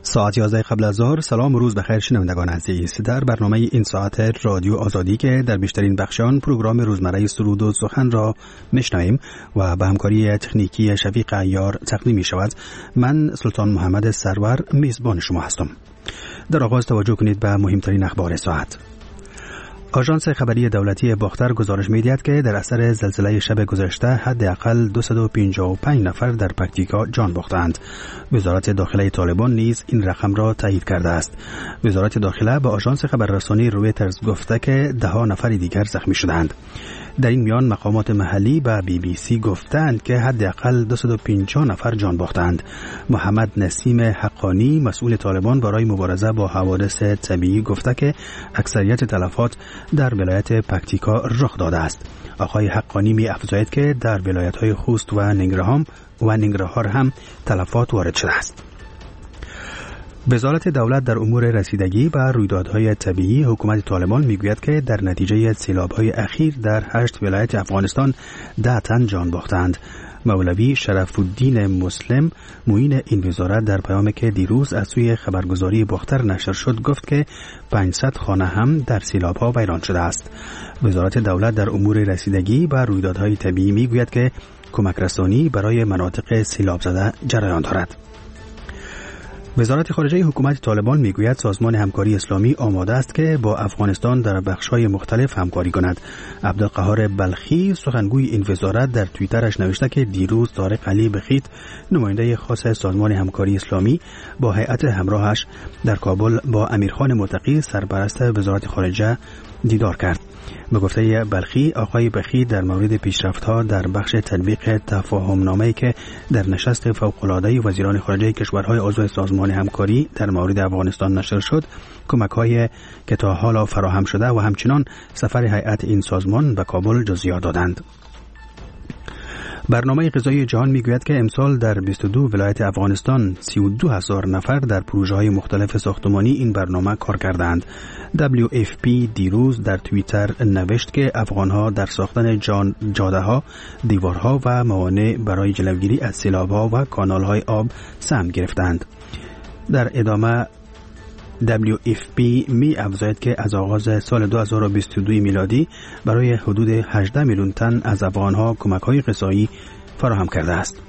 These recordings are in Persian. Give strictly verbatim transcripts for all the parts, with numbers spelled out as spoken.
ساعت یازده قبل از ظهر. سلام و روز بخیر شنوندگان عزیز. در برنامه این ساعت رادیو آزادی که در بیشترین بخشان پروگرام روزمره سرود و سخن را میشنویم و به همکاری تکنیکی شفیق عیار تقدیم می شود، من سلطان محمد سرور میزبان شما هستم. در آغاز توجه کنید به مهمترین اخبار ساعت. آژانس خبری دولتی باختر گزارش می‌دهد که در اثر زلزله شب گذشته حداقل دویست و پنجاه و پنج نفر در پکتیکا جان باختند. وزارت داخله طالبان نیز این رقم را تایید کرده است. وزارت داخله به آژانس خبررسانی رویترز گفته که ده ها نفر دیگر زخمی شدند. در این میان مقامات محلی به بی بی سی گفتند که حداقل دویست و پنجاه نفر جان باختند. محمد نسیم حقانی مسئول طالبان برای مبارزه با حوادث طبیعی گفته که اکثریت تلفات در ولایت پکتیکا رخ داده است. آقای حقانی می افزاید که در ولایت‌های خوست و ننگرهار و ننگرهار هم تلفات وارد شده است. وزارت دولت در امور رسیدگی به رویدادهای طبیعی حکومت طالبان میگوید که در نتیجه سیلاب‌های اخیر در هشت ولایت افغانستان ده تن جان باختند. مولوی شرف الدین مسلم معین این وزارت در پیامی که دیروز از سوی خبرگزاری باختر نشر شد گفت که پانصد خانه هم در سیلاب‌ها ویران شده است. وزارت دولت در امور رسیدگی به رویدادهای طبیعی میگوید که کمک رسانی برای مناطق سیلاب زده جریان دارد. وزارت خارجه حکومت طالبان میگوید سازمان همکاری اسلامی آماده است که با افغانستان در بخش‌های مختلف همکاری کند. عبدالقهار بلخی سخنگوی این وزارت در توییترش نوشته که دیروز طارق علی بخیت نماینده خاص سازمان همکاری اسلامی با هیئت همراهش در کابل با امیرخان متقی سرپرست وزارت خارجه دیدار کرد. به گفته بلخی، آقای بخیت در مورد پیشرفت‌ها در بخش تطبیق تفاهم‌نامه‌ای که در نشست فوق‌العاده وزیران خارجه کشورهای عضو سازمان همکاری در مورد افغانستان نشر شد، کمک‌های که تا حالا فراهم شده و همچنان سفر هیئت این سازمان به کابل جزئیات دادند. برنامه غذایی جهان میگوید که امسال در بیست و دو ولایت افغانستان سی و دو هزار نفر در پروژه‌های مختلف ساختمانی این برنامه کار کردند. دبلیو اف پی دیروز در توییتر نوشت که افغان‌ها در ساختن جاده‌ها، دیوارها و موانع برای جلوگیری از سیلاب‌ها و کانال‌های آب سهم گرفتند. در ادامه دبلیو اف پی می افزاید که از آغاز سال دو هزار و بیست و دو میلادی برای حدود هجده میلیون تن از افغان‌ها کمک‌های غذایی فراهم کرده است.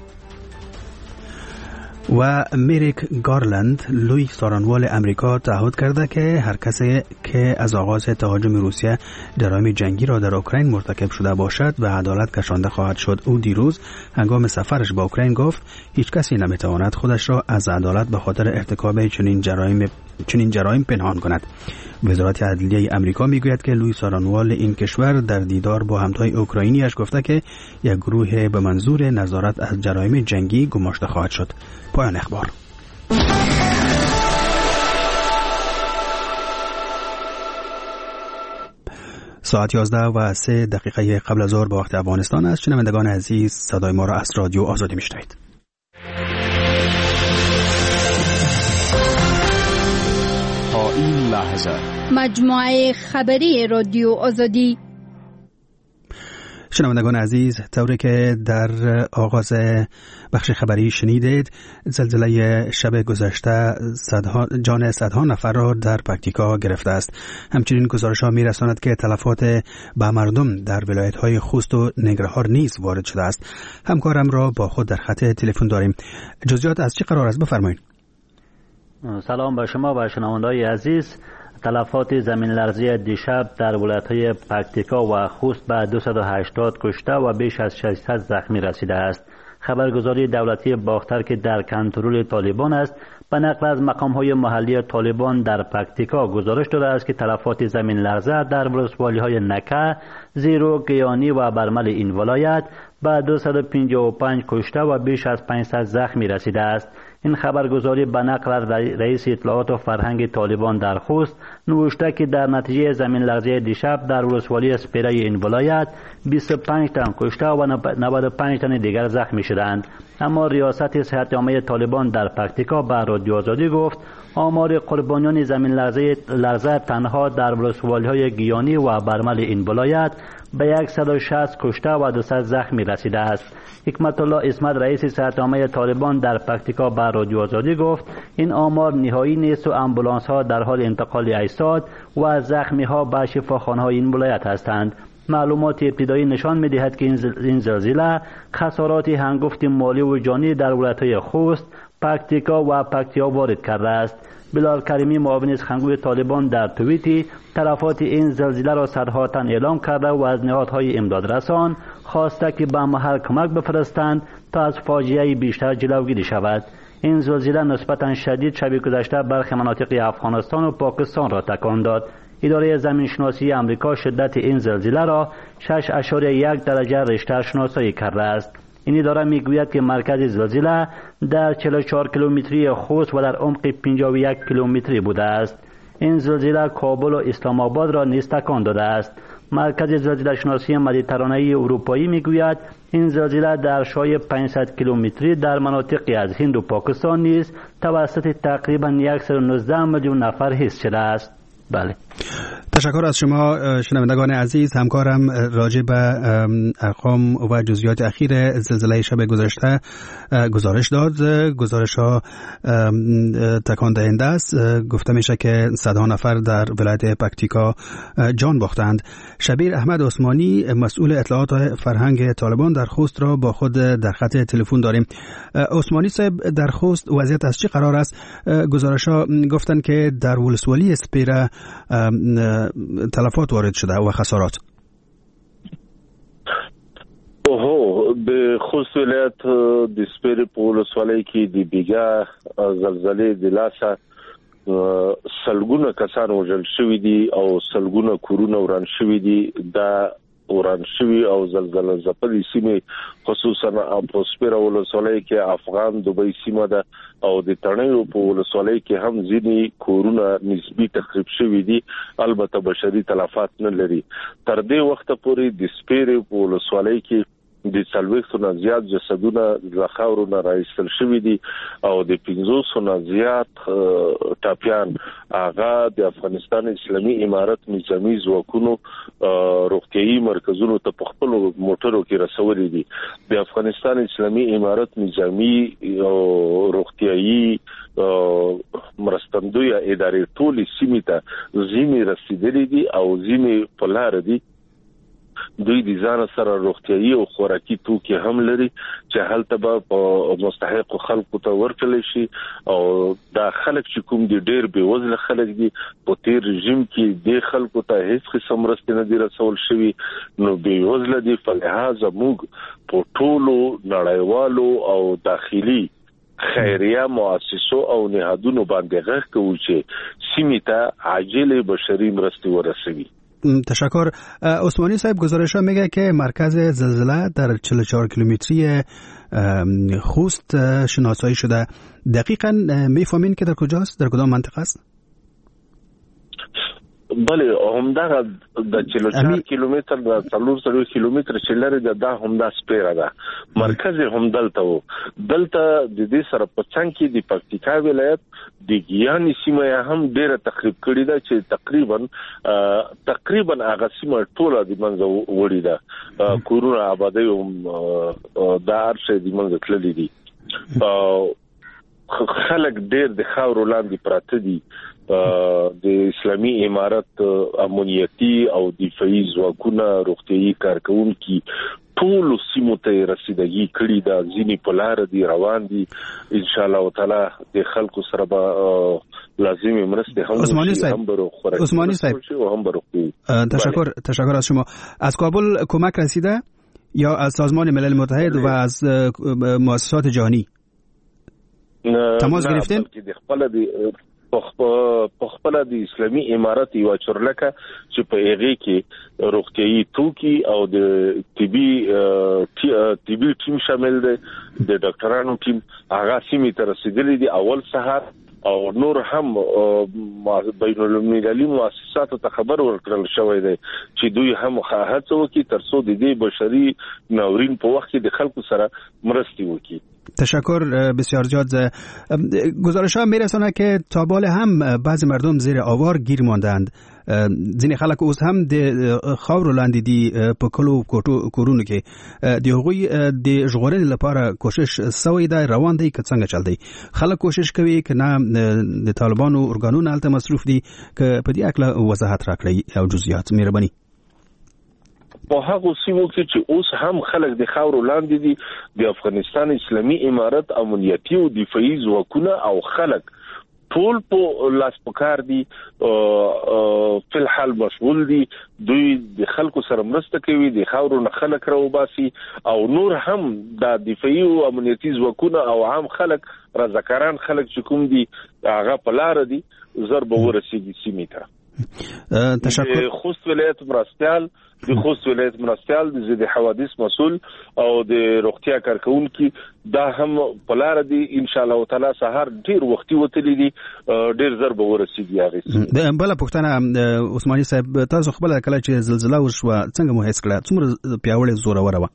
و میریک گارلند لوی سارنوال امریکا تعهد کرده که هر کسی که از آغاز تهاجم روسیه جرایم جنگی را در اوکراین مرتکب شده باشد به عدالت کشانده خواهد شد. او دیروز هنگام سفرش به اوکراین گفت هیچ کسی نمیتواند خودش را از عدالت به خاطر ارتکاب چنین جرایم چنین جرایم پنهان کند. وزارت عدلیه امریکا میگوید که لوی سارنوال این کشور در دیدار با همتای اوکراینیش گفته که یک گروه به منظور نظارت از جرایم جنگی گماشته خواهد شد. پایان اخبار. ساعت یازده و سه دقیقه قبل از ظهر به وقت افغانستان است. شنوندگان عزیز، صدای ما را از رادیو آزادی میشنوید. تا این لحظه مجموعه خبری رادیو آزادی. شنوندگان عزیز، طوری که در آغاز بخش خبری شنیدید، زلزله شب گذشته صدها جان صدها نفر را در پکتیکا گرفته است. همچنین گزارش‌ها می‌رساند که تلفات به مردم در ولایت‌های خوست و ننگرهار نیز وارد شده است. همکارم را با خود در خط تلفن داریم. جزئیات از چه قرار است بفرمایید. سلام به شما و شنوندگان عزیز. تلفات زمین لرزی دیشب در ولایت‌های پکتیکا و خوست به دویست و هشتاد کشته و بیش از ششصد زخمی رسیده است. خبرگزاری دولتی باختر که در کنترل طالبان است به نقل از مقام‌های محلی طالبان در پکتیکا گزارش داده است که تلفات زمین لرزه در ولسوالی‌های نکه، زیرو، گیانی و برمل این ولایت به دویست و پنجاه و پنج کشته و بیش از پانصد زخمی رسیده است. این خبرگزاری به نقل از رئیس اطلاعات و فرهنگ طالبان در خوست نوشته که در نتیجه زمین لرزه دیشب در ولسوالی سپیره این ولایت بیست و پنج تن کشته و نود و پنج تن دیگر زخمی شدند. اما ریاست صحت عامه طالبان در پکتیکا به رادیو آزادی گفت آمار قربانیان زمین لرزه, لرزه تنها در ولسوالی های گیانی و برمل این ولایت به صد و شصت کشته و دویست زخمی رسیده است. حکمت الله اسمت رئیس صحت عامه طالبان در پکتیکا به رادیو آزادی گفت این آمار نهایی نیست و امبولانس ها در حال انتقال اجساد و زخمی ها به شفاخانه های این ولایت هستند. معلومات ابتدایی نشان می دهد که این زلزله خسارات هنگفت مالی و جانی در ولایت‌های خوست، پکتیکا و پکتیا وارد کرده است. بلال کریمی معاون سخنگوی طالبان در توییتی تلفات این زلزله را صدها تن اعلام کرده و از نهادهای امداد رسان خواسته که به محل کمک بفرستند تا از فاجعه بیشتر جلوگیری شود. این زلزله نسبتا شدید شب گذشته برخی مناطق افغانستان و پاکستان را تکان داد. اداره زمینشناسی امریکا شدت این زلزله را شش اشاره یک درجه ریشتر شناسایی کرده است. این اداره میگوید که مرکز زلزله در چهل و چهار کیلومتری خوست و در عمق پنجاه و یک کیلومتری بوده است. این زلزله کابل و اسلام آباد را نیز تکان داده است. مرکز زلزله شناسی مدیترانه‌ای اروپایی میگوید این زلزله در شای پانصد کیلومتری در مناطقی از هند و پاکستان نیز توسط تقریبا صد و نوزده میلیون نفر حس شده است. بله. تشکر از شما شنوندگان عزیز. همکارم راجع به ارقام و جزئیات اخیر زلزله شب گذشته گزارش داد. گزارش ها تکان دهنده است. گفته میشه که صدها نفر در ولایت پکتیکا جان باختند. شبیر احمد عثمانی مسئول اطلاعات فرهنگ طالبان در خوست را با خود در خط تلفن داریم. عثمانی صاحب، در خوست وضعیت از چه قرار است؟ گزارش ها گفتن که در ولسوالی سپیره تلفات وارد شده و خسارات. اوه د خوست ولایت د سپیره په ولسوالۍ کې د بیګا زلزلې د لاسه سلګونه کسان وژل شوي دي او سلګونه کورونه وران شوي دي. دا وران شوي او زلزلې زپلې سیمې خصوصا په سپیره ولسوالۍ کې افغان دوبۍ سیمه ده او د تڼیو په ولسوالۍ کې هم ځینې کورونه نسبی تخریب شوي دي، البته بشري تلفات نه لري. تر دې وخت پورې د سپیره په ولسوالۍ کې د څلوېښتو نه زیات جسدونه له خاورو نه راایستل شوي دي او د پنځوسو نه زیات ټاپیان هغه د افغانستان اسلامي امارت نظامي ځواکونو روغتیايي مرکزونو ته په خپل موټرو کې رسولي دي. د افغانستان اسلامي امارت نظامي روغتیايي مرستندوی ادارې ټول سیمې ته ځینې رسیدلې دي او ځینې په لار دي. دوی د ځان سره روغتیايي او خوراکي توکي هم لري چې هلته به په مستحق خلکو ته ورکړل شي او دا خلک چې کوم دي ډېر به وزله خلک دي. په تیر رژیم کې د خلکو ته هیڅ قسم مرسته نه دي رسول شوی، نو به وزله دي. په لحاظ موږ په ټولو نړیوالو او داخلي خیریه مؤسسو او نهادونو باندې غږ کوو چې سیمې ته عاجل بشري مرسته ورسوي. تشکر. عثمانی صاحب، گزارش ها میگه که مرکز زلزله در چهل و چهار کیلومتری خوست شناسایی شده. دقیقاً میفهمین که در کجاست؟ در کدام منطقه است؟ بله، همدغه د چهل و چهار کیلومتر د څلور سوه کیلومتر چې لري دا همدا سپیره ده. مرکز هم دلته وو. دلته د دې سره په څنګ کې د پکتیکا ولایت د ګیانی سیمه هم ډیره تخریب کړې ده چې تقریبا تقریبا هغه سیمه ټوله د منځ وړي ده. کورونه آبادی هم د ارشه د منځ تللي دي. خلک ډیر د خاورو لاندې پراته دي. د اسلامي امارت امنیتي او دفاعي ځواکونه روغتيایي کارکونکي ټول سیمو ته رسیدګي کړي دا ځینی په لار دي روان دي. ان شاء الله تعالی د خلکو سره به لازمي مرسته هم هم برو عثمانی صاحب هم برو. تشکر تشکر از شما. از کابل کمک رسیده یا از سازمان ملل متحد و از مؤسسات جهانی تماس گرفتین؟ د خپل د په خپل د اسلامي امارت یو چرلکه چې په هغه کې روغتيایي توکي او د طبي طبي طبي ټیم شامل دی د ډاکټرانو ټیم هغه سیمې ته رسیدلی دي اول سهار او نور هم بین المللي مؤسساتو ته خبر ورکړل شوی دی چې دوی هم هڅه وکړي ترڅو د دې بشري ناورین په وخت کې د خلکو سره مرستي وکړي. تشکر بسیار زیاد. گزارش ها میرسانه که تا بال هم بعضی مردم زیر آوار گیر ماندند. ځینې خلک اوس هم د خاورو لاندې دي په کلو کورونو کې د هغوی د ژغورنې لپاره کوشش سوی دی روان دی که څنګه چل دی؟ خلک کوشش کوي که نه د طالبانو ارګانونه هلته مصروف دي؟ که په دې اړه وضاحت راکړئ او جزئیات مهرباني. په هغه سیمو کې چې اوس هم خلک د خاورو لاندې دي د افغانستان اسلامي امارت امنیتي او دفاعي ځواکونه او خلک ټول په لاس پکار دي په الحال مشغول دي دوی د خلکو سره مرسته کوي د خاورو نه خلک راوباسي او نور هم د دفاعي او امنیتي ځواکونه او عام خلک رضاکاران خلک چې کوم دي هغه په لار دي ضرب ورسیږي سیمې ته. تشکر. خوست ولایت مرستيال د خوست ولایت مرستيال د زید حوادث مسؤل او د روغتیا کارکونکو دا هم په لار دي ان شاء الله تعالی سهار ډیر وختي وتلی دي ډیر ضرب ورسیږي هغه. د بل پښتنه عثماني صاحب تاسو خپل کله چې زلزلہ وشوه څنګه مو حس کړه؟ څومره پیاوړې زوره وره؟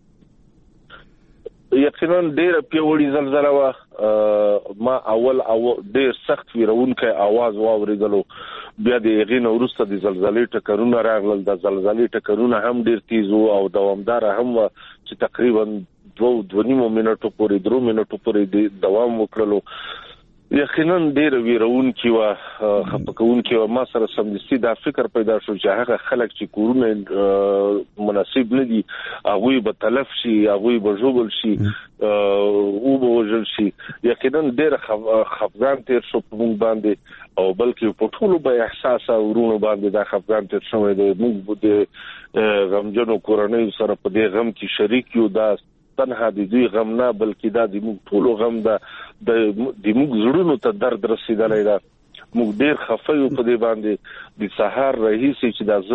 یقینا ډیر پیوړی زلزلہ وا ما اول او ډیر سخت ویرونکې आवाज واوریدلو بیا د غین ورسته د زلزلې ټکرونه راغلل د زلزلې ټکرونه هم ډیر تیز او دوامدار هم چې تقریبا دوه دوه نیمه منټو پورې درو منټو پورې دوام وکړلو. یقینا ډیر ویرونکې وا خپکونکې وا ما سره سمدستي دا فکر پیدا شو چې هغه خلک چې کورونه مناسب نه دي هغه به تلف شي هغه به جوړل شي او به وژل شي. یقینا ډیر خفګان تیر شو په موږ باندې او بلکې په ټولو به احساس ورونو باندې دا خفګان تیر شوی دی. موږ د غمجنو کورنۍ سره په دې غم کې شریک یو. دا تنها د دوی غم نه بلکې دا د موږ ټولو غم ده د موږ زړونو ته درد رسیدلی ده. موږ ډیر خفه یو په دې باندې د سهار رئیس چې دا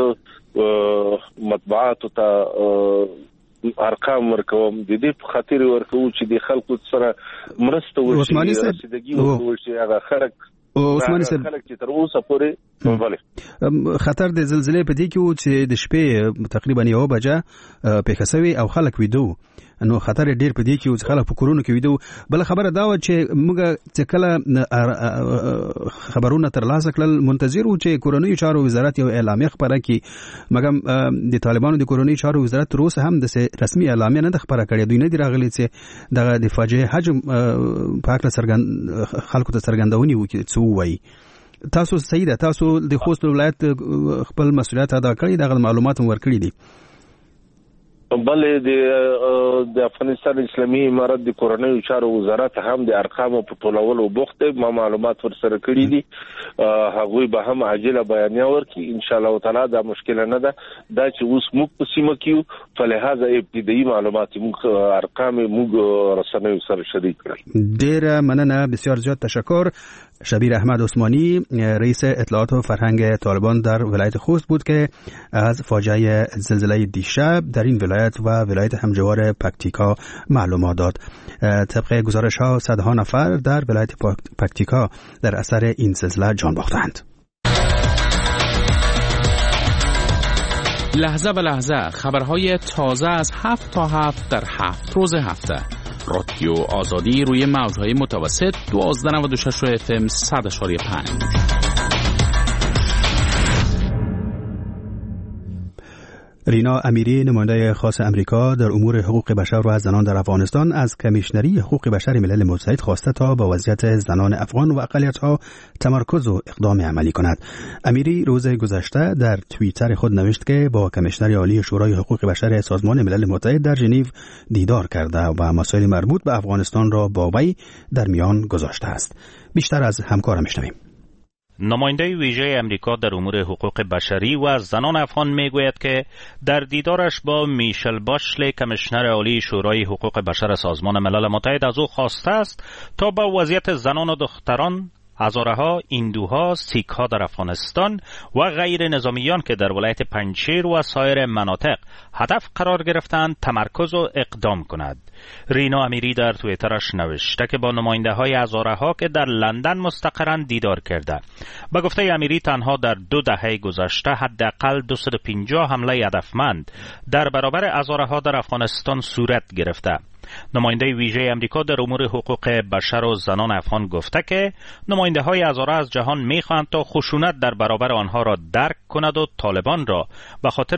زه مطبوعاتو ته ارقام ورکوم د دې په خاطر ورکوم چې د خلکو سره مرسته وشي عثماني صاحب وشي هغه خلک عثماني صاحب خلک چې تر اوسه پورې بله خطر د زلزلې په دې کې و چې د شپې تقریبا یو بجه پیښه شوې او خلک ویدو نو خطر ډیر په دې کې و چې خلک په کورونو کې ویدو. بل خبره دا و چې موږ چې کله خبرونه ترلاسه کړل منتظر و چې کورنۍ چارو وزارت یو اعلامیه خبره کړي مګر د طالبانو د کورنۍ چارو وزارت تر اوسه هم د رسمي اعلامیه نه خبره کړې. دوی نه دی راغلي چې دغه د فاجعه حجم په اړه څرګند خلکو ته څرګندونی وکړي څه وایي. تاسو صحیح ده تاسو د خوست ولایت خپل مسؤلیت ادا کړی دغه معلومات ورکړي دي؟ بلې د د افغانستان اسلامي امارت د کورنۍ چارو وزارت هم د ارقامو په ټولولو بوخت ما معلومات ورسره کړي دي. هغوی به هم عاجله بیانیه ورکړي ان شاء الله تعالی. دا مشکل نه ده دا چې اوس موږ په سیمه کې په لحاظ ابتدایي معلومات موږ ارقام موږ رسنیو سره شریک کړل. ډیر مننه بسیار زیاد تشکر. شبیر احمد عثمانی رئیس اطلاعات و فرهنگ طالبان در ولایت خوست بود که از فاجعه زلزله دیشب در این ولایت و ولایت همجوار پکتیکا معلومات داد. طبق گزارش ها صدها نفر در ولایت پکتیکا در اثر این زلزله جان باختند. لحظه به لحظه خبرهای تازه از هفت تا هفت در هفت روز هفته. رادیو آزادی روی موجهای متوسط دوازده نود و شش اف ام صد اشاری پنج. رینا امیری نماینده خاص امریکا در امور حقوق بشر و زنان در افغانستان از کمیشنری حقوق بشر ملل متحد خواسته تا با وضعیت زنان افغان و اقلیت‌ها تمرکز و اقدام عملی کند. امیری روز گذشته در توییتر خود نوشت که با کمیشنر عالی شورای حقوق بشر سازمان ملل متحد در ژنو دیدار کرده و مسائل مربوط به افغانستان را با وی در میان گذاشته است. بیشتر از همکارم میشنویم. نماینده ویژه امریکا در امور حقوق بشری و زنان افغان میگوید که در دیدارش با میشل باشلی کمیشنر عالی شورای حقوق بشر سازمان ملل متحد از او خواسته است تا با وضعیت زنان و دختران هزارها هندوها، سیک‌ها در افغانستان و غیر نظامیان که در ولایت پنجشیر و سایر مناطق هدف قرار گرفتند تمرکز و اقدام کند. رینا امیری در توییترش نوشته که با نماینده های هزارها که در لندن مستقرند دیدار کرده. به گفته امیری تنها در دو دهه گذشته حداقل دویست و پنجاه حمله هدفمند در برابر هزارها در افغانستان صورت گرفته. نماینده ویژه امریکا در امور حقوق بشر و زنان افغان گفته که نماینده های هزاره از جهان می خواهند تا خشونت در برابر آنها را درک کند و طالبان را به خاطر